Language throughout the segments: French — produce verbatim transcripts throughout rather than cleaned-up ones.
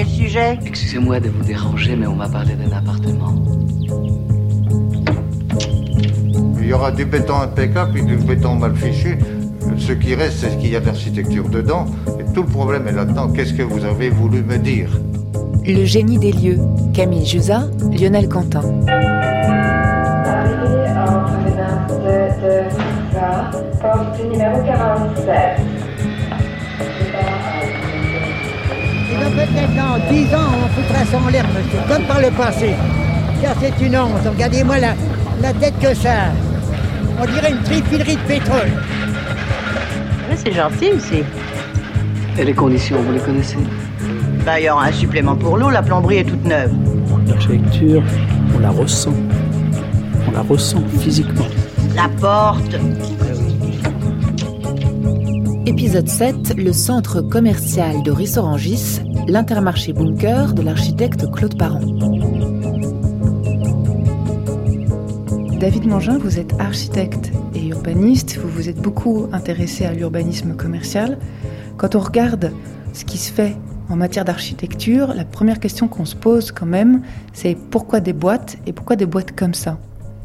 quel sujet? Excusez-moi de vous déranger, mais on m'a parlé d'un appartement. Il y aura du béton impeccable et du béton mal fichu. Ce qui reste, c'est ce qu'il y a d'architecture dedans. Et tout le problème est là-dedans. Qu'est-ce que vous avez voulu me dire? Le génie des lieux. Camille Jusa, Lionel Quentin. Arrivée en provenance de, de ça, poste numéro quarante-sept. Et donc peut-être dans dix ans, on foutra ça en l'air, monsieur, comme par le passé. Car c'est une honte. Regardez-moi la, la tête que ça a. On dirait une trifilerie de pétrole. Ouais, c'est gentil aussi. Et les conditions, vous les connaissez? Bah, il y aura un supplément pour l'eau, la plomberie est toute neuve. L'architecture, on la ressent. On la ressent physiquement. La porte. Épisode sept, le centre commercial de Rissorangis, l'intermarché bunker de l'architecte Claude Parent. David Mangin, vous êtes architecte et urbaniste, vous vous êtes beaucoup intéressé à l'urbanisme commercial. Quand on regarde ce qui se fait en matière d'architecture, la première question qu'on se pose quand même, c'est pourquoi des boîtes et pourquoi des boîtes comme ça?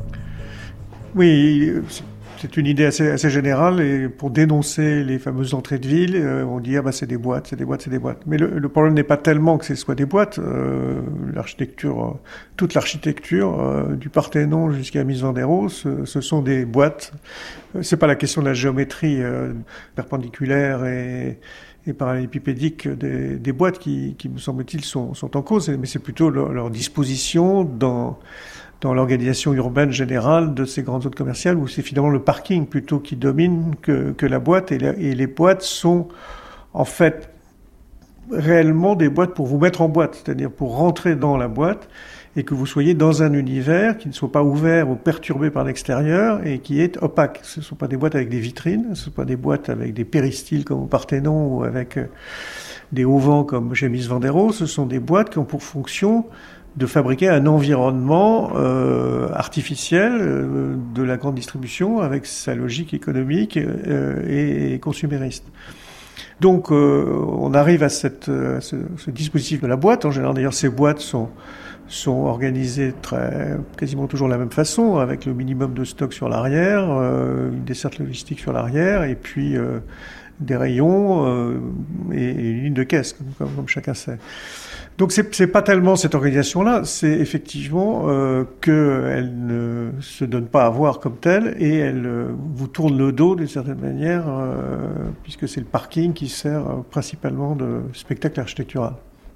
Oui, c'est une idée assez, assez générale et pour dénoncer les fameuses entrées de ville, euh, on dit ah bah c'est des boîtes, c'est des boîtes, c'est des boîtes. Mais le, le problème n'est pas tellement que ce soit des boîtes. Euh, l'architecture, euh, toute l'architecture, euh, du Parthénon jusqu'à Mies van der Rohe, ce, ce sont des boîtes. Euh, c'est pas la question de la géométrie euh, perpendiculaire et et parallélépipédique des, des boîtes qui, qui me semble-t-il, sont, sont en cause, mais c'est plutôt leur, leur disposition dans, dans l'organisation urbaine générale de ces grandes zones commerciales, où c'est finalement le parking plutôt qui domine que, que la boîte, et, la, et les boîtes sont en fait réellement des boîtes pour vous mettre en boîte, c'est-à-dire pour rentrer dans la boîte, et que vous soyez dans un univers qui ne soit pas ouvert ou perturbé par l'extérieur et qui est opaque. Ce ne sont pas des boîtes avec des vitrines, ce ne sont pas des boîtes avec des péristyles comme au Parthénon ou avec des auvents comme chez Mies van der Rohe. Ce sont des boîtes qui ont pour fonction de fabriquer un environnement euh, artificiel euh, de la grande distribution avec sa logique économique euh, et, et consumériste. Donc euh, on arrive à, cette, à ce, ce dispositif de la boîte. En général, d'ailleurs, ces boîtes sont sont organisés très, quasiment toujours de la même façon, avec le minimum de stock sur l'arrière, euh, une desserte logistique sur l'arrière, et puis euh, des rayons euh, et, et une ligne de caisse, comme, comme chacun sait. Donc c'est, c'est pas tellement cette organisation-là, c'est effectivement euh, qu'elle ne se donne pas à voir comme telle, et elle euh, vous tourne le dos d'une certaine manière, euh, puisque c'est le parking qui sert euh, principalement de spectacle architectural.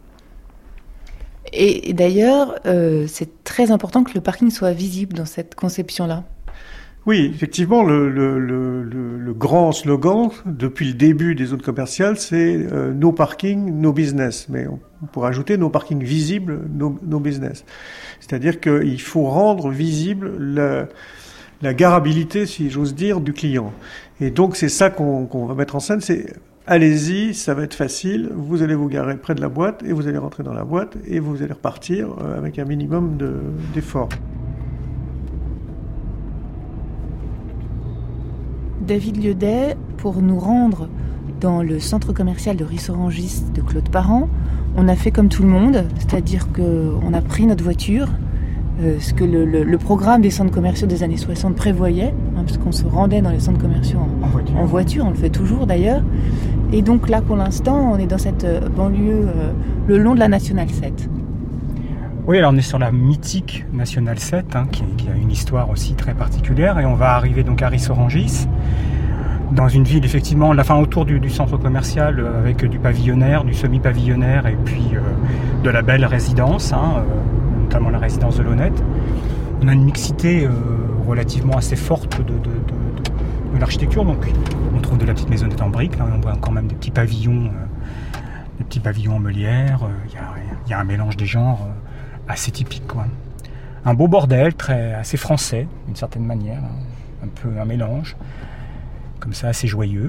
Et d'ailleurs, euh, c'est très important que le parking soit visible dans cette conception-là. Oui, effectivement, le, le, le, le, le grand slogan depuis le début des zones commerciales, c'est euh, no parking, no business. Mais on, on pourrait ajouter no parking visible, no, no business. C'est-à-dire qu'il faut rendre visible la, la garabilité, si j'ose dire, du client. Et donc c'est ça qu'on, qu'on va mettre en scène, c'est allez-y, ça va être facile, vous allez vous garer près de la boîte et vous allez rentrer dans la boîte et vous allez repartir avec un minimum de, d'effort. David Lieudey, pour nous rendre dans le centre commercial de Rissorangis de Claude Parent, on a fait comme tout le monde, c'est-à-dire qu'on a pris notre voiture, euh, ce que le, le, le programme des centres commerciaux des années soixante prévoyait, hein, parce qu'on se rendait dans les centres commerciaux en, en, voiture. en voiture, on le fait toujours d'ailleurs. Et donc là, pour l'instant, on est dans cette banlieue euh, le long de la Nationale sept. Oui, alors on est sur la mythique Nationale sept, hein, qui, qui a une histoire aussi très particulière, et on va arriver donc à Rissorangis, dans une ville effectivement, la fin autour du, du centre commercial, euh, avec du pavillonnaire, du semi-pavillonnaire, et puis euh, de la belle résidence, hein, euh, notamment la résidence de l'Honnête. On a une mixité euh, relativement assez forte de, de, de, de, de l'architecture, donc on trouve de la petite maisonnette en briques, là, on voit quand même des petits pavillons, euh, des petits pavillons en meulière, il euh, y, y a un mélange des genres euh, assez typique, quoi. Un beau bordel, très, assez français, d'une certaine manière, un peu un mélange, comme ça, assez joyeux.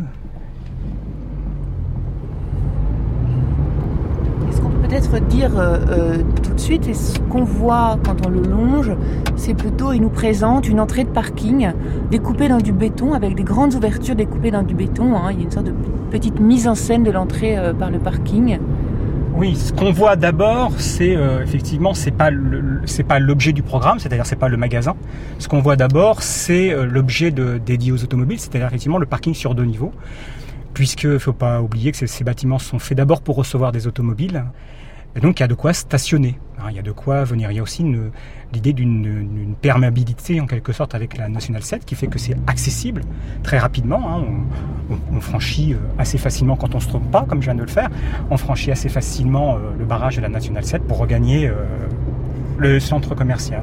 Est-ce qu'on peut peut-être dire euh, euh, tout de suite, et ce qu'on voit quand on le longe, c'est plutôt, il nous présente une entrée de parking découpée dans du béton, avec des grandes ouvertures découpées dans du béton, hein. Il y a une sorte de petite mise en scène de l'entrée euh, par le parking. Oui, ce qu'on voit d'abord, c'est euh, effectivement, c'est pas le, c'est pas l'objet du programme, c'est-à-dire c'est pas le magasin. Ce qu'on voit d'abord, c'est euh, l'objet de, dédié aux automobiles, c'est-à-dire effectivement le parking sur deux niveaux, puisque faut pas oublier que ces, ces bâtiments sont faits d'abord pour recevoir des automobiles. Et donc, il y a de quoi stationner. Hein, il y a de quoi venir. Il y a aussi une, l'idée d'une, d'une perméabilité, en quelque sorte, avec la Nationale sept, qui fait que c'est accessible très rapidement. Hein. On, on, on franchit assez facilement, quand on ne se trompe pas, comme je viens de le faire, on franchit assez facilement euh, le barrage de la Nationale sept pour regagner euh, le centre commercial.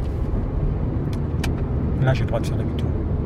Là, j'ai le droit de faire demi-tour.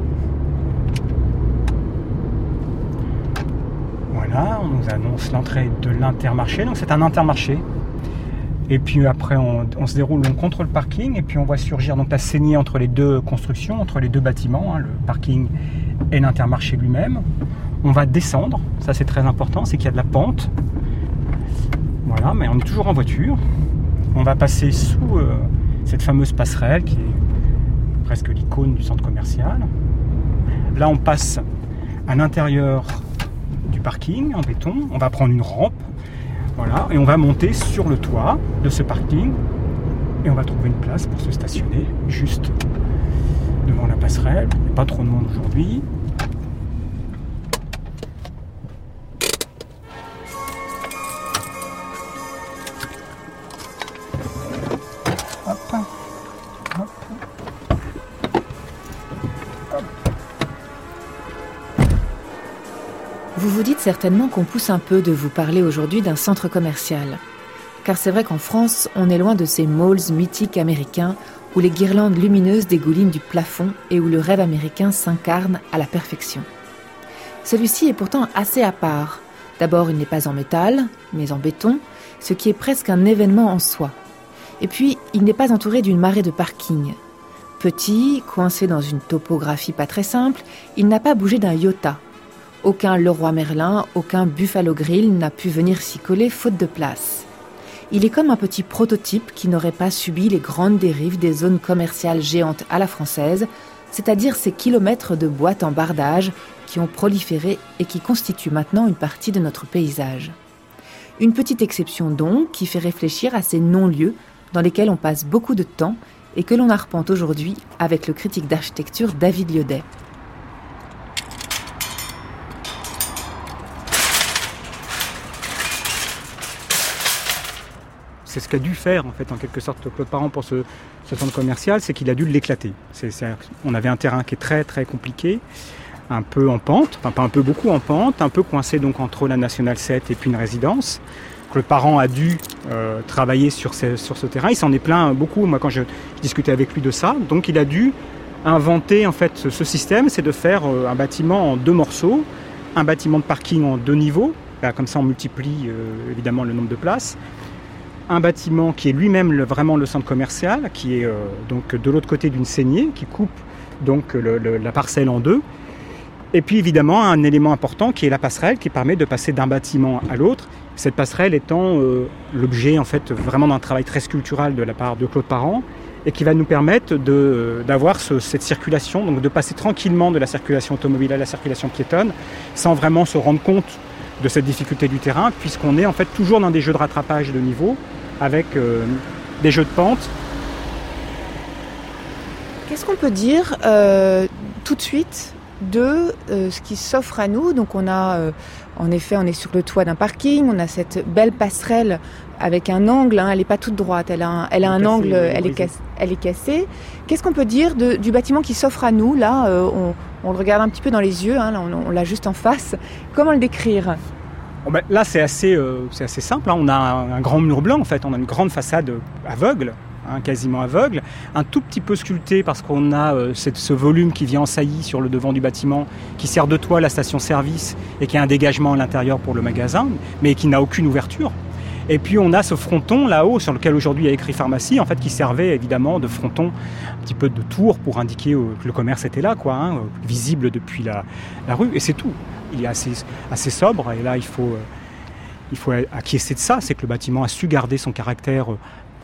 Voilà, on nous annonce l'entrée de l'Intermarché. Donc c'est un Intermarché. Et puis après, on, on se déroule donc contre le parking et puis on voit surgir donc la saignée entre les deux constructions, entre les deux bâtiments, hein, le parking et l'Intermarché lui-même. On va descendre, ça c'est très important, c'est qu'il y a de la pente. Voilà, mais on est toujours en voiture. On va passer sous euh, cette fameuse passerelle qui est presque l'icône du centre commercial. Là, on passe à l'intérieur du parking en béton. On va prendre une rampe. Voilà, et on va monter sur le toit de ce parking et on va trouver une place pour se stationner juste devant la passerelle. Il n'y a pas trop de monde aujourd'hui. Hop, hop, hop. Vous vous dites certainement qu'on pousse un peu de vous parler aujourd'hui d'un centre commercial. Car c'est vrai qu'en France, on est loin de ces malls mythiques américains où les guirlandes lumineuses dégoulinent du plafond et où le rêve américain s'incarne à la perfection. Celui-ci est pourtant assez à part. D'abord, il n'est pas en métal, mais en béton, ce qui est presque un événement en soi. Et puis, il n'est pas entouré d'une marée de parking. Petit, coincé dans une topographie pas très simple, il n'a pas bougé d'un iota. Aucun Leroy Merlin, aucun Buffalo Grill n'a pu venir s'y coller faute de place. Il est comme un petit prototype qui n'aurait pas subi les grandes dérives des zones commerciales géantes à la française, c'est-à-dire ces kilomètres de boîtes en bardage qui ont proliféré et qui constituent maintenant une partie de notre paysage. Une petite exception donc qui fait réfléchir à ces non-lieux dans lesquels on passe beaucoup de temps et que l'on arpente aujourd'hui avec le critique d'architecture David Liodet. C'est ce qu'a dû faire en fait en quelque sorte Claude Parent pour ce, ce centre commercial, c'est qu'il a dû l'éclater. C'est, c'est, on avait un terrain qui est très très compliqué, un peu en pente, enfin pas un peu beaucoup en pente, un peu coincé donc entre la Nationale sept et puis une résidence. Claude Parent a dû euh, travailler sur ce, sur ce terrain, il s'en est plaint beaucoup, moi quand je, je discutais avec lui de ça, donc il a dû inventer en fait ce, ce système, c'est de faire euh, un bâtiment en deux morceaux, un bâtiment de parking en deux niveaux, là, comme ça on multiplie euh, évidemment le nombre de places, un bâtiment qui est lui-même le, vraiment le centre commercial, qui est euh, donc de l'autre côté d'une saignée, qui coupe donc le, le, la parcelle en deux. Et puis évidemment un élément important qui est la passerelle, qui permet de passer d'un bâtiment à l'autre. Cette passerelle étant euh, l'objet en fait vraiment d'un travail très sculptural de la part de Claude Parent, et qui va nous permettre de, d'avoir ce, cette circulation, donc de passer tranquillement de la circulation automobile à la circulation piétonne, sans vraiment se rendre compte de cette difficulté du terrain, puisqu'on est en fait toujours dans des jeux de rattrapage de niveau, avec euh, des jeux de pente. Qu'est-ce qu'on peut dire euh, tout de suite de euh, ce qui s'offre à nous? Donc on a, euh, en effet, on est sur le toit d'un parking, on a cette belle passerelle avec un angle, hein, elle n'est pas toute droite, elle a un, elle a un cassée, angle, elle est, cassée, elle est cassée. Qu'est-ce qu'on peut dire de, du bâtiment qui s'offre à nous? Là, euh, on, on le regarde un petit peu dans les yeux, hein, là, on, on l'a juste en face. Comment le décrire? Bon ben, là, c'est assez, euh, c'est assez simple. Hein. On a un, un grand mur blanc, en fait. On a une grande façade aveugle, hein, quasiment aveugle. Un tout petit peu sculpté parce qu'on a euh, cette, ce volume qui vient en saillie sur le devant du bâtiment, qui sert de toit à la station-service et qui a un dégagement à l'intérieur pour le magasin, mais qui n'a aucune ouverture. Et puis on a ce fronton là-haut sur lequel aujourd'hui il y a écrit pharmacie, en fait, qui servait évidemment de fronton, un petit peu de tour pour indiquer que le commerce était là, quoi, hein, visible depuis la, la rue, et c'est tout. Il est assez, assez sobre, et là il faut, il faut acquiescer de ça, c'est que le bâtiment a su garder son caractère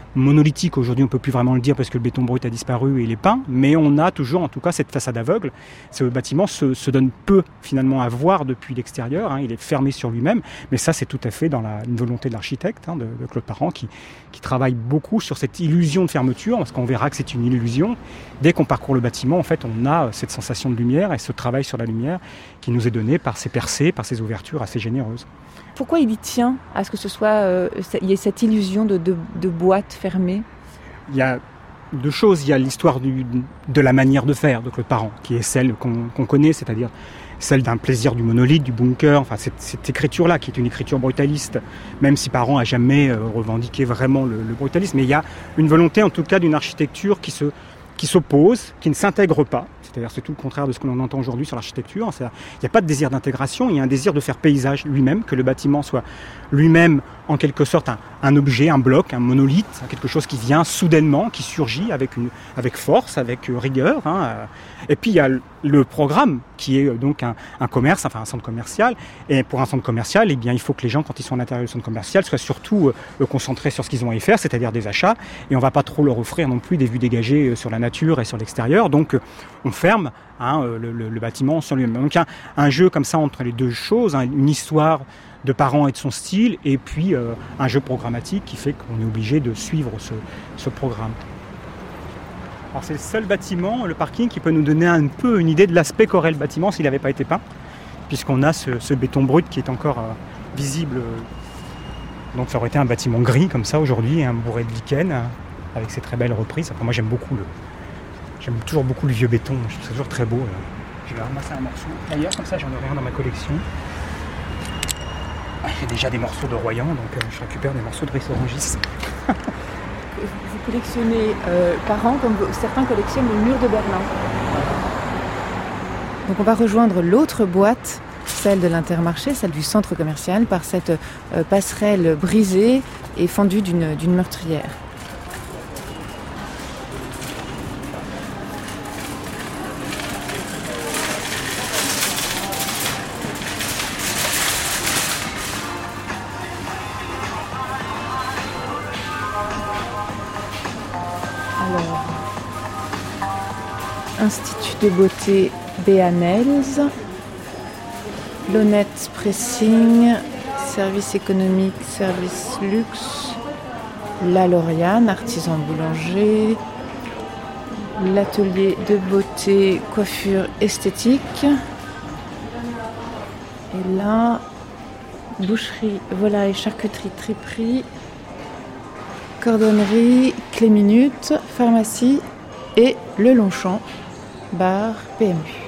monolithique. Aujourd'hui, on ne peut plus vraiment le dire parce que le béton brut a disparu et il est peint, mais on a toujours en tout cas cette façade aveugle. Ce bâtiment se, se donne peu finalement à voir depuis l'extérieur, hein, il est fermé sur lui-même, mais ça c'est tout à fait dans la une volonté de l'architecte, hein, de, de Claude Parent, qui, qui travaille beaucoup sur cette illusion de fermeture, parce qu'on verra que c'est une illusion. Dès qu'on parcourt le bâtiment, en fait, on a cette sensation de lumière et ce travail sur la lumière qui nous est donné par ces percées, par ces ouvertures assez généreuses. Pourquoi il y tient à ce que ce soit, euh, il y ait cette illusion de, de, de boîte fermée? Il y a deux choses. Il y a l'histoire du, de la manière de faire de Claude Parent, qui est celle qu'on, qu'on connaît, c'est-à-dire celle d'un plaisir du monolithe, du bunker, enfin cette, cette écriture-là, qui est une écriture brutaliste, même si Parent n'a jamais euh, revendiqué vraiment le, le brutalisme. Mais il y a une volonté, en tout cas, d'une architecture qui se qui s'oppose, qui ne s'intègre pas. C'est-à-dire c'est tout le contraire de ce que l'on entend aujourd'hui sur l'architecture. C'est-à-dire, il n'y a pas de désir d'intégration, il y a un désir de faire paysage lui-même, que le bâtiment soit lui-même en quelque sorte un, un objet, un bloc, un monolithe, quelque chose qui vient soudainement, qui surgit avec, une, avec force, avec rigueur. Hein. Et puis il y a le programme qui est donc un, un commerce, enfin un centre commercial. Et pour un centre commercial, eh bien, il faut que les gens, quand ils sont à l'intérieur du centre commercial, soient surtout euh, concentrés sur ce qu'ils ont à y faire, c'est-à-dire des achats. Et on ne va pas trop leur offrir non plus des vues dégagées sur la nature et sur l'extérieur. Donc on ferme hein, le, le, le bâtiment sur lui-même. Donc un, un jeu comme ça entre les deux choses, hein, une histoire de Parent et de son style, et puis euh, un jeu programmatique qui fait qu'on est obligé de suivre ce, ce programme. Alors c'est le seul bâtiment, le parking, qui peut nous donner un peu une idée de l'aspect qu'aurait le bâtiment s'il n'avait pas été peint, puisqu'on a ce, ce béton brut qui est encore euh, visible. Donc ça aurait été un bâtiment gris comme ça aujourd'hui, un bourré de lichen, euh, avec ses très belles reprises. Enfin, moi j'aime beaucoup le, j'aime toujours beaucoup le vieux béton, je trouve ça toujours très beau. Là. Je vais ramasser un morceau. D'ailleurs, comme ça j'en ai rien dans ma collection. J'ai déjà des morceaux de Royan, donc euh, je récupère des morceaux de Rissorangis. Vous collectionnez euh, par an comme certains collectionnent le mur de Berlin. Donc on va rejoindre l'autre boîte, celle de l'Intermarché, celle du centre commercial, par cette euh, passerelle brisée et fendue d'une, d'une meurtrière. Alors, Institut de beauté Béanels, L'Honnête Pressing, Service économique, service luxe, La Lauriane, artisan boulanger, l'atelier de beauté, coiffure esthétique. Et là, boucherie, volaille, charcuterie, triperie, cordonnerie, clé minute, pharmacie et le Longchamp, bar P M U.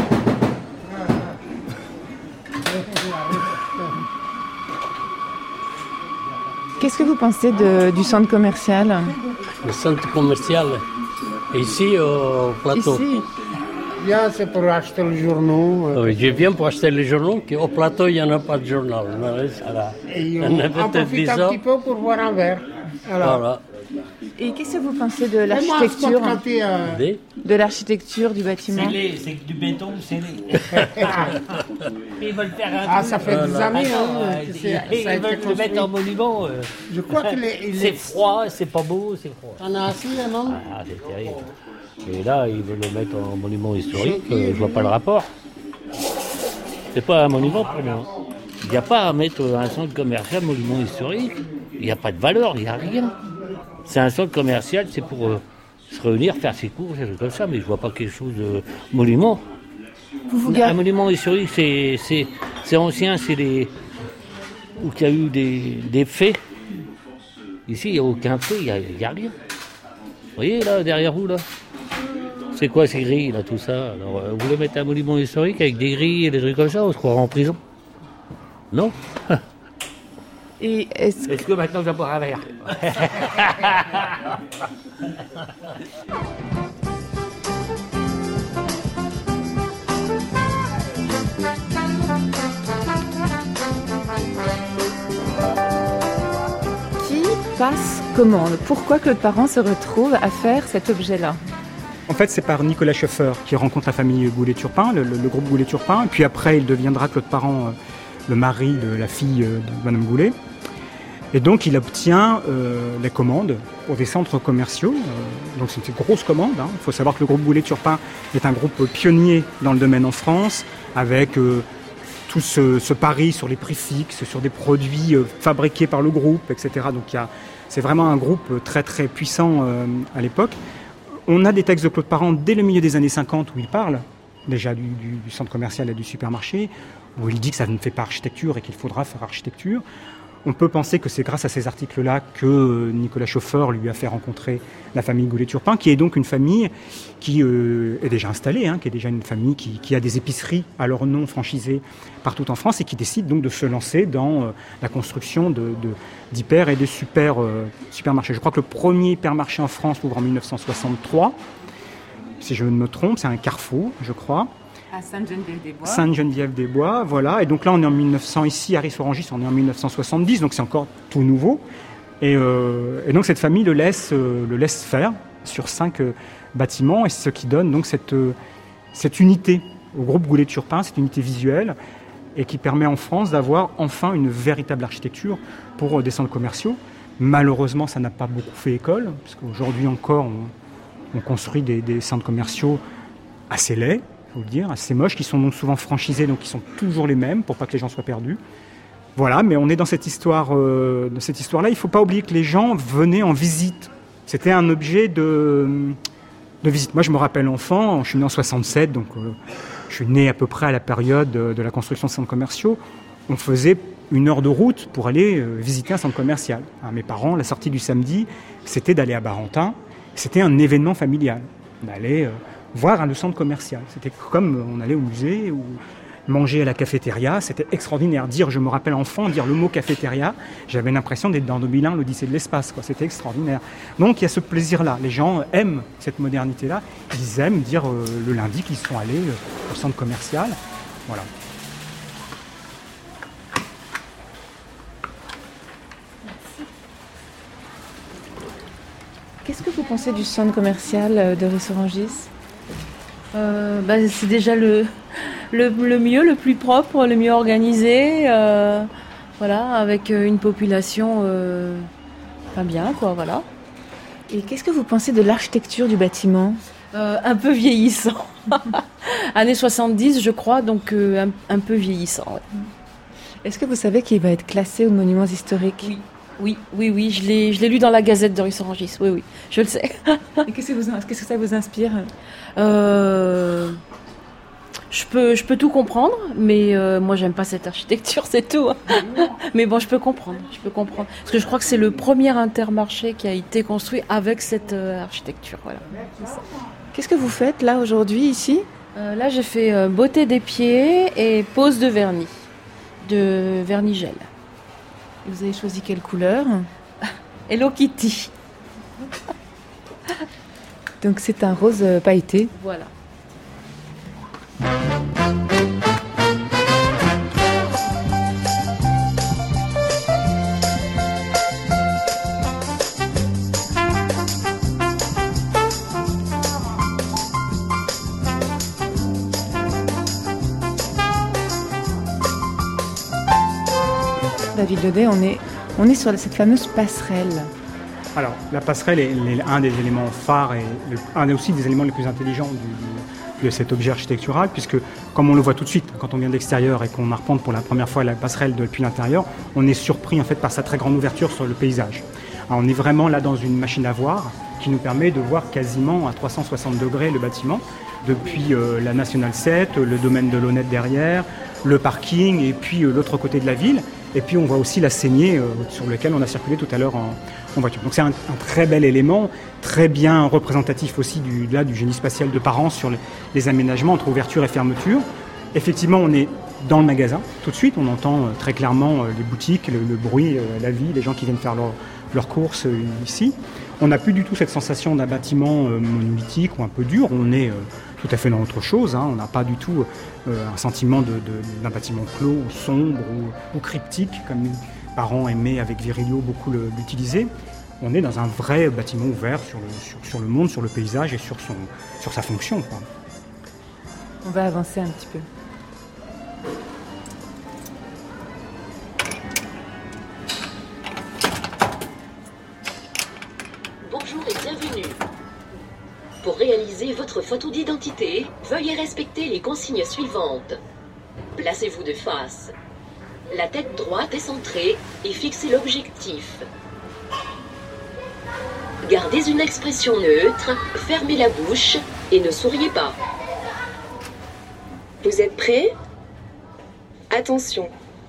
Qu'est-ce que vous pensez de, du centre commercial? Le centre commercial, ici au plateau. Ici. Bien, c'est pour acheter le journal. Oui, je viens pour acheter le journal, qu'au plateau, il n'y en a pas de journal. Et on, on profite un petit peu pour boire un verre. Alors. Voilà. Et qu'est-ce que vous pensez de l'architecture, moi, euh... de l'architecture du bâtiment? C'est laid, c'est du béton, c'est laid. Ils veulent faire un Ah, ça fait des voilà. années. Hein, euh, ils, c'est, ils ça veulent le mettre en monument. Euh. Je crois que les, c'est les... froid, c'est pas beau, c'est froid. On a assis, non? Ah, c'est terrible. Et là, ils veulent le mettre en monument historique, euh, je vois pas le rapport. C'est pas un monument pour moi. Il n'y a pas à mettre un centre commercial monument historique. Il n'y a pas de valeur, il n'y a rien. C'est un centre commercial, c'est pour euh, se réunir, faire ses courses, des choses comme ça, mais je vois pas quelque chose de monument. Vous vous un gar... monument historique, c'est, c'est, c'est ancien, c'est les... où il y a eu des, des faits. Ici, il n'y a aucun fait, il n'y a, a rien. Vous voyez, là, derrière vous, là? C'est quoi ces grilles, là, tout ça? Alors, euh, vous voulez mettre un monument historique avec des grilles et des trucs comme ça, on se croira en prison? Non? Et est-ce... est-ce que maintenant je vais boire un verre? Qui passe commande? Pourquoi Claude Parent se retrouve à faire cet objet-là? En fait, c'est par Nicolas Schoeffer qui rencontre la famille Goulet-Turpin, le, le, le groupe Goulet-Turpin, et puis après, il deviendra Claude Parent, euh, le mari de la fille euh, de Madame Goulet. Et donc il obtient euh, les commandes pour des centres commerciaux. Euh, donc c'est une grosse commande. Hein. Il faut savoir que le groupe Goulet-Turpin est un groupe pionnier dans le domaine en France, avec euh, tout ce, ce pari sur les prix fixes, sur des produits euh, fabriqués par le groupe, et cetera. Donc il y a, c'est vraiment un groupe très très puissant euh, à l'époque. On a des textes de Claude Parent dès le milieu des années cinquante où il parle déjà du, du, du centre commercial et du supermarché, où il dit que ça ne fait pas architecture et qu'il faudra faire architecture. On peut penser que c'est grâce à ces articles-là que Nicolas Chauffeur lui a fait rencontrer la famille Goulet-Turpin, qui est donc une famille qui euh, est déjà installée, hein, qui est déjà une famille qui, qui a des épiceries à leur nom franchisées partout en France et qui décide donc de se lancer dans euh, la construction de, de, d'hyper et de super, euh, supermarchés. Je crois que le premier hypermarché en France ouvre en dix-neuf cent soixante-trois. Si je ne me trompe, c'est un Carrefour, je crois. À Sainte-Geneviève-des-Bois. Sainte-Geneviève-des-Bois, voilà. Et donc là, on est en mille neuf cents, ici, à Ris-Orangis, on est en dix-neuf cent soixante-dix, donc c'est encore tout nouveau. Et, euh, et donc cette famille le laisse, euh, le laisse faire sur cinq euh, bâtiments, et c'est ce qui donne donc cette, euh, cette unité au groupe Goulet-Turpin, cette unité visuelle, et qui permet en France d'avoir enfin une véritable architecture pour euh, des centres commerciaux. Malheureusement, ça n'a pas beaucoup fait école, parce qu'aujourd'hui encore, on, on construit des, des centres commerciaux assez laids, il faut le dire, assez moches, qui sont donc souvent franchisés, donc qui sont toujours les mêmes, pour pas que les gens soient perdus. Voilà, mais on est dans cette histoire, euh, dans cette histoire-là. Il ne faut pas oublier que les gens venaient en visite. C'était un objet de, de visite. Moi, je me rappelle enfant, je suis né en soixante-sept, donc euh, je suis né à peu près à la période de, de la construction de centres commerciaux. On faisait une heure de route pour aller euh, visiter un centre commercial. Hein, mes parents, la sortie du samedi, c'était d'aller à Barentin. C'était un événement familial. On allait euh, voir un centre commercial. C'était comme on allait au musée ou manger à la cafétéria. C'était extraordinaire. Dire, je me rappelle enfant, dire le mot cafétéria, j'avais l'impression d'être dans deux mille un, l'Odyssée de l'espace, quoi. C'était extraordinaire. Donc il y a ce plaisir-là. Les gens aiment cette modernité-là. Ils aiment dire euh, le lundi qu'ils sont allés euh, au centre commercial. Voilà. Qu'est-ce que vous pensez du centre commercial de Ris-Orangis ? Euh, bah, c'est déjà le, le, le mieux, le plus propre, le mieux organisé, euh, voilà, avec une population euh, pas bien, quoi, voilà. Et qu'est-ce que vous pensez de l'architecture du bâtiment ? euh, Un peu vieillissant. Années soixante-dix, je crois, donc euh, un, un peu vieillissant. Ouais. Est-ce que vous savez qu'il va être classé aux monuments historiques ? Oui. Oui, oui, oui, je l'ai, je l'ai lu dans la Gazette de Ris-Orangis, oui, oui, je le sais. Et qu'est-ce que, vous, qu'est-ce que ça vous inspire ? euh, je, peux, je peux tout comprendre, mais euh, moi, j'aime pas cette architecture, c'est tout. Mais bon, je peux comprendre, je peux comprendre. Parce que je crois que c'est le premier Intermarché qui a été construit avec cette euh, architecture, voilà. Qu'est-ce que vous faites, là, aujourd'hui, ici ? euh, Là, j'ai fait euh, beauté des pieds et pose de vernis, de vernis gel. Vous avez choisi quelle couleur ? Hello Kitty. Donc c'est un rose pailleté. Voilà. David Ledet, on est, on est sur cette fameuse passerelle. Alors, la passerelle est, est un des éléments phares et le, un aussi des éléments les plus intelligents du, du, de cet objet architectural, puisque, comme on le voit tout de suite, quand on vient de l'extérieur et qu'on arpente pour la première fois la passerelle depuis l'intérieur, on est surpris en fait par sa très grande ouverture sur le paysage. Alors, on est vraiment là dans une machine à voir qui nous permet de voir quasiment à trois cent soixante degrés le bâtiment, depuis euh, la Nationale sept, le domaine de l'Honnête derrière, le parking et puis euh, l'autre côté de la ville. Et puis on voit aussi la saignée euh, sur laquelle on a circulé tout à l'heure en, en voiture. Donc c'est un, un très bel élément, très bien représentatif aussi du, là, du génie spatial de Parent sur les, les aménagements entre ouverture et fermeture. Effectivement, on est dans le magasin. Tout de suite, on entend euh, très clairement euh, les boutiques, le, le bruit, euh, la vie, les gens qui viennent faire leur, leurs courses euh, ici. On n'a plus du tout cette sensation d'un bâtiment euh, monolithique ou un peu dur. On est euh, tout à fait dans autre chose. Hein. On n'a pas du tout euh, un sentiment de, de, d'un bâtiment clos ou sombre ou, ou cryptique, comme les parents aimaient avec Virilio beaucoup le, l'utiliser. On est dans un vrai bâtiment ouvert sur le, sur, sur le monde, sur le paysage et sur, son, sur sa fonction, quoi. On va avancer un petit peu. Bonjour et bienvenue. Pour réaliser votre photo d'identité, veuillez respecter les consignes suivantes. Placez-vous de face. La tête droite est centrée et fixez l'objectif. Gardez une expression neutre, fermez la bouche et ne souriez pas. Vous êtes prêts ? Attention.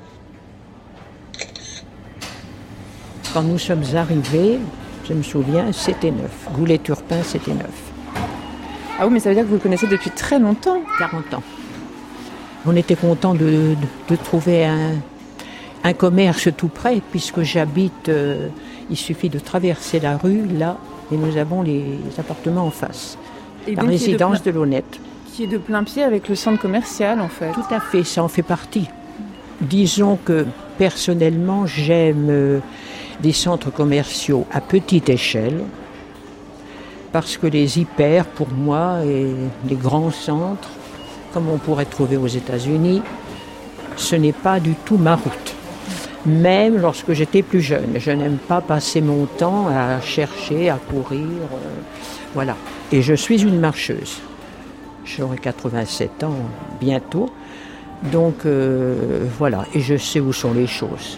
Quand nous sommes arrivés, je me souviens, c'était neuf. Goulet-Turpin, c'était neuf. Ah oui, mais ça veut dire que vous le connaissez depuis très longtemps. quarante ans. On était contents de, de, de trouver un, un commerce tout près, puisque j'habite, euh, il suffit de traverser la rue, là, et nous avons les appartements en face. Et la donc, résidence de, de l'Honnête. Qui est de plein pied avec le centre commercial, en fait. Tout à fait, ça en fait partie. Disons que, personnellement, j'aime euh, des centres commerciaux à petite échelle, parce que les hyper, pour moi, et les grands centres, comme on pourrait trouver aux États-Unis, ce n'est pas du tout ma route. Même lorsque j'étais plus jeune, je n'aime pas passer mon temps à chercher, à courir, euh, voilà. Et je suis une marcheuse. J'aurai quatre-vingt-sept ans bientôt, donc euh, voilà, et je sais où sont les choses.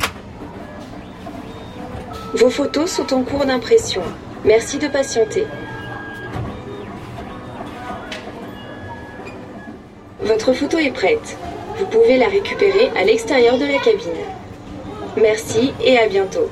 Vos photos sont en cours d'impression. Merci de patienter. Votre photo est prête. Vous pouvez la récupérer à l'extérieur de la cabine. Merci et à bientôt.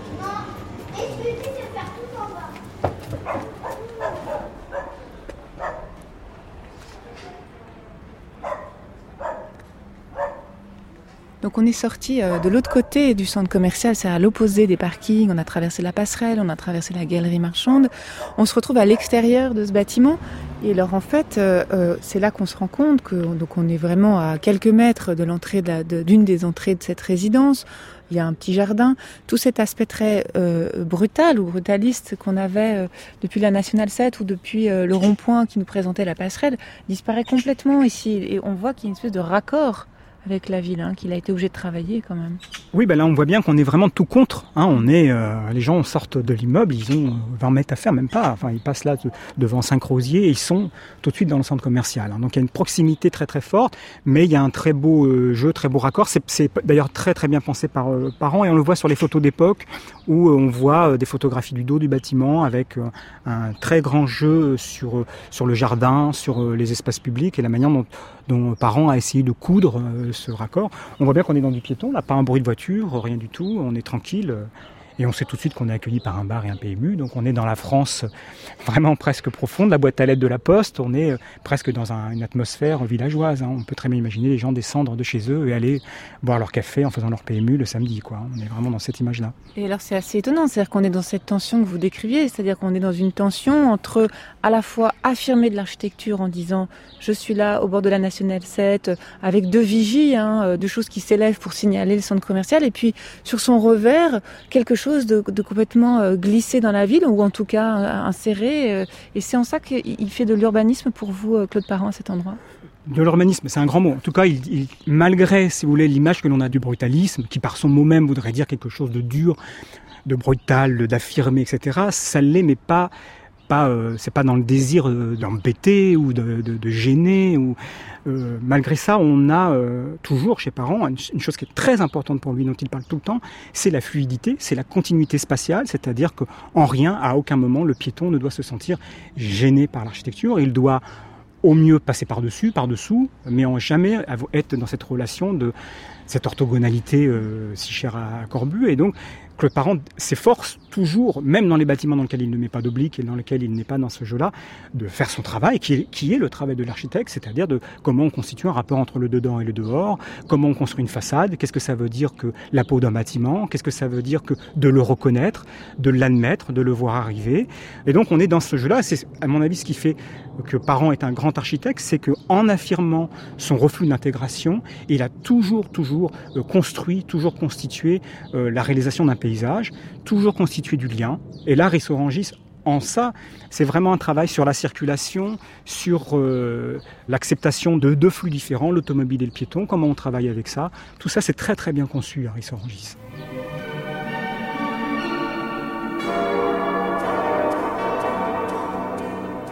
Donc on est sorti de l'autre côté du centre commercial, c'est à l'opposé des parkings, on a traversé la passerelle, on a traversé la galerie marchande, on se retrouve à l'extérieur de ce bâtiment et alors en fait euh, c'est là qu'on se rend compte que donc on est vraiment à quelques mètres de l'entrée de la, de, d'une des entrées de cette résidence, il y a un petit jardin, tout cet aspect très euh, brutal ou brutaliste qu'on avait euh, depuis la Nationale sept ou depuis euh, le rond-point qui nous présentait la passerelle disparaît complètement ici et on voit qu'il y a une espèce de raccord avec la ville, hein, qu'il a été obligé de travailler quand même. Oui, ben là on voit bien qu'on est vraiment tout contre. Hein, on est, euh, les gens sortent de l'immeuble, ils ont vingt mètres à faire, même pas. Enfin, ils passent là de, devant Saint-Crozier et ils sont tout de suite dans le centre commercial. Hein. Donc il y a une proximité très très forte, mais il y a un très beau euh, jeu, très beau raccord. C'est, c'est d'ailleurs très très bien pensé par euh, parents et on le voit sur les photos d'époque où euh, on voit euh, des photographies du dos du bâtiment avec euh, un très grand jeu sur euh, sur le jardin, sur euh, les espaces publics et la manière dont, dont parents a essayé de coudre euh, ce raccord. On voit bien qu'on est dans du piéton, là, pas un bruit de voiture, rien du tout, on est tranquille. Et on sait tout de suite qu'on est accueilli par un bar et un P M U, donc on est dans la France vraiment presque profonde, la boîte à lettres de la Poste, on est presque dans un, une atmosphère villageoise. Hein. On peut très bien imaginer les gens descendre de chez eux et aller boire leur café en faisant leur P M U le samedi. Quoi. On est vraiment dans cette image-là. Et alors c'est assez étonnant, c'est-à-dire qu'on est dans cette tension que vous décriviez, c'est-à-dire qu'on est dans une tension entre à la fois affirmer de l'architecture en disant je suis là au bord de la Nationale sept avec deux vigies, hein, deux choses qui s'élèvent pour signaler le centre commercial, et puis sur son revers quelque chose De, de complètement euh, glissé dans la ville, ou en tout cas euh, inséré. Euh, et c'est en ça qu'il fait de l'urbanisme pour vous, euh, Claude Parent, à cet endroit ? De l'urbanisme, c'est un grand mot. En tout cas, il, il, malgré, si vous voulez, l'image que l'on a du brutalisme, qui par son mot même voudrait dire quelque chose de dur, de brutal, d'affirmé, et cetera, ça l'est, mais pas... Pas, euh, c'est pas dans le désir euh, d'embêter ou de, de, de gêner. Ou, euh, malgré ça, on a euh, toujours chez Parent une, une chose qui est très importante pour lui, dont il parle tout le temps, c'est la fluidité, c'est la continuité spatiale, c'est-à-dire qu'en rien, à aucun moment, le piéton ne doit se sentir gêné par l'architecture. Il doit au mieux passer par-dessus, par-dessous, mais en jamais être dans cette relation de cette orthogonalité euh, si chère à Corbu. Et donc, Claude Parent s'efforce toujours, même dans les bâtiments dans lesquels il ne met pas d'oblique et dans lesquels il n'est pas dans ce jeu-là, de faire son travail, qui est, qui est le travail de l'architecte, c'est-à-dire de comment on constitue un rapport entre le dedans et le dehors, comment on construit une façade, qu'est-ce que ça veut dire que la peau d'un bâtiment, qu'est-ce que ça veut dire que de le reconnaître, de l'admettre, de le voir arriver. Et donc on est dans ce jeu-là, c'est à mon avis ce qui fait que Parent est un grand architecte, c'est qu'en affirmant son refus d'intégration, il a toujours, toujours construit, toujours constitué euh, la réalisation d'un paysage, toujours constitué du lien. Et là, Ris-Orangis, en ça, c'est vraiment un travail sur la circulation, sur euh, l'acceptation de deux flux différents, l'automobile et le piéton, comment on travaille avec ça. Tout ça, c'est très très bien conçu à Ris-Orangis.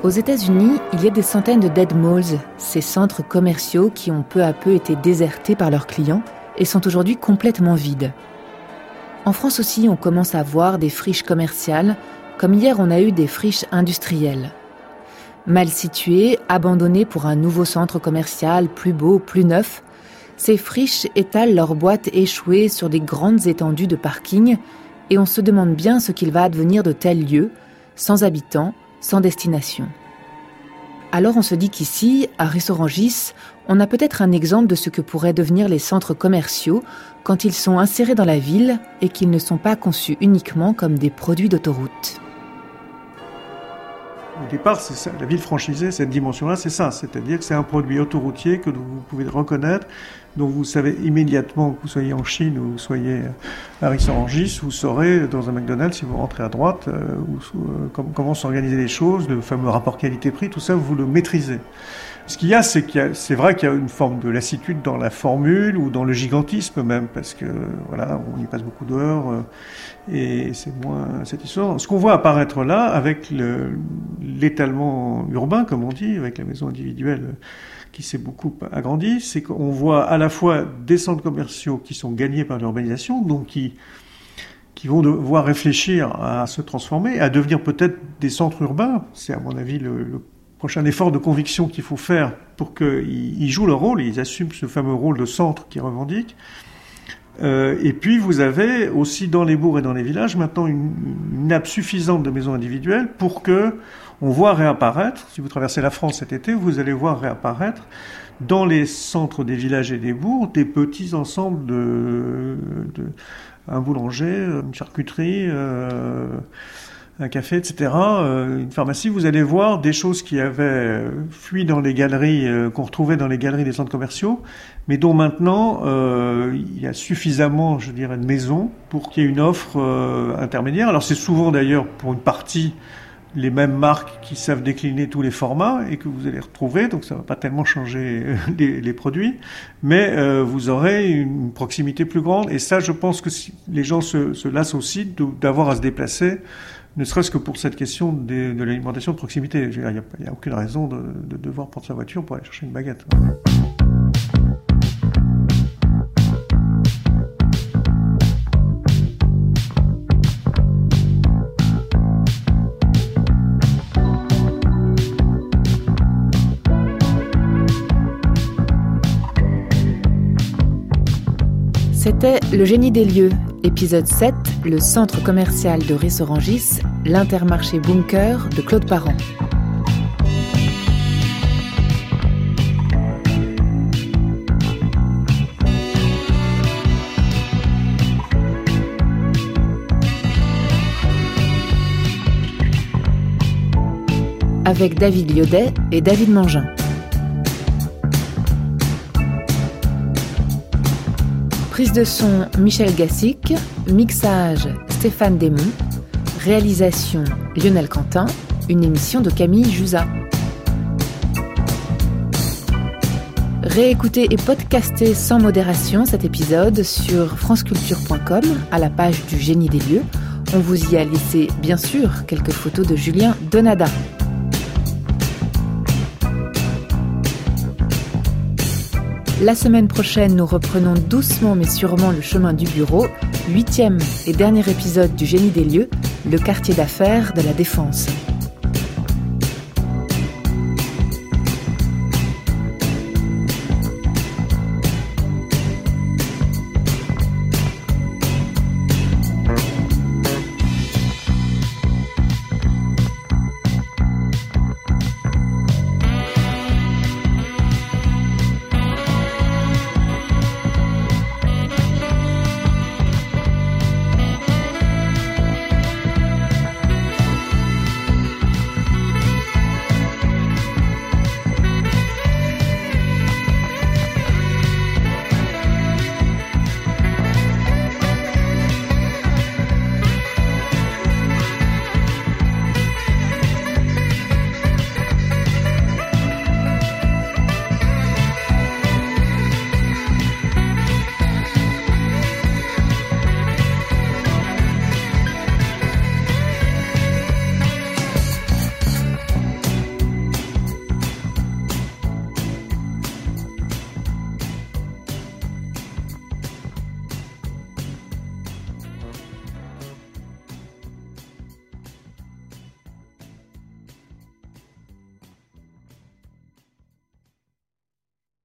Aux États-Unis, il y a des centaines de dead malls, ces centres commerciaux qui ont peu à peu été désertés par leurs clients et sont aujourd'hui complètement vides. En France aussi, on commence à voir des friches commerciales, comme hier on a eu des friches industrielles. Mal situées, abandonnées pour un nouveau centre commercial plus beau, plus neuf, ces friches étalent leurs boîtes échouées sur des grandes étendues de parking et on se demande bien ce qu'il va advenir de tels lieux, sans habitants, sans destination. Alors on se dit qu'ici, à Rissorangis, on a peut-être un exemple de ce que pourraient devenir les centres commerciaux quand ils sont insérés dans la ville et qu'ils ne sont pas conçus uniquement comme des produits d'autoroute. Au départ, c'est ça, la ville franchisée, cette dimension-là, c'est ça. C'est-à-dire que c'est un produit autoroutier que vous pouvez reconnaître, dont vous savez immédiatement que vous soyez en Chine ou vous soyez à Rissorangis, vous saurez dans un McDonald's, si vous rentrez à droite, euh, où, euh, com- comment s'organiser les choses, le fameux rapport qualité-prix, tout ça, vous le maîtrisez. Ce qu'il y a, c'est qu'il y a, c'est vrai qu'il y a une forme de lassitude dans la formule ou dans le gigantisme même, parce que voilà, on y passe beaucoup d'heures euh, et c'est moins satisfaisant. Ce qu'on voit apparaître là, avec le, l'étalement urbain, comme on dit, avec la maison individuelle qui s'est beaucoup agrandi, c'est qu'on voit à la fois des centres commerciaux qui sont gagnés par l'urbanisation, donc qui, qui vont devoir réfléchir à se transformer, à devenir peut-être des centres urbains. C'est à mon avis le, le prochain effort de conviction qu'il faut faire pour qu'ils jouent leur rôle, ils assument ce fameux rôle de centre qu'ils revendiquent. Euh, et puis vous avez aussi dans les bourgs et dans les villages maintenant une, une nappe suffisante de maisons individuelles pour que on voit réapparaître, si vous traversez la France cet été, vous allez voir réapparaître dans les centres des villages et des bourgs des petits ensembles de, de un boulanger, une charcuterie, euh, un café, et cetera, euh, une pharmacie. Vous allez voir des choses qui avaient fui dans les galeries, euh, qu'on retrouvait dans les galeries des centres commerciaux, mais dont maintenant euh, il y a suffisamment, je dirais, de maisons pour qu'il y ait une offre euh, intermédiaire. Alors c'est souvent d'ailleurs pour une partie les mêmes marques qui savent décliner tous les formats et que vous allez retrouver, donc ça ne va pas tellement changer les, les produits, mais euh, vous aurez une proximité plus grande. Et ça, je pense que si les gens se, se lassent aussi de, d'avoir à se déplacer, ne serait-ce que pour cette question de, de l'alimentation de proximité. Il n'y a, il y a aucune raison de, de devoir prendre sa voiture pour aller chercher une baguette. C'était Le Génie des lieux, épisode sept, le centre commercial de Rissorangis, l'Intermarché Bunker de Claude Parent. Avec David Liodet et David Mangin. Prise de son Michel Gassic, mixage Stéphane Desmond, réalisation Lionel Quentin, une émission de Camille Jusa. Réécoutez et podcastez sans modération cet épisode sur franceculture point com à la page du Génie des lieux. On vous y a laissé bien sûr quelques photos de Julien Donada. La semaine prochaine, nous reprenons doucement mais sûrement le chemin du bureau, huitième et dernier épisode du Génie des lieux, le quartier d'affaires de la Défense.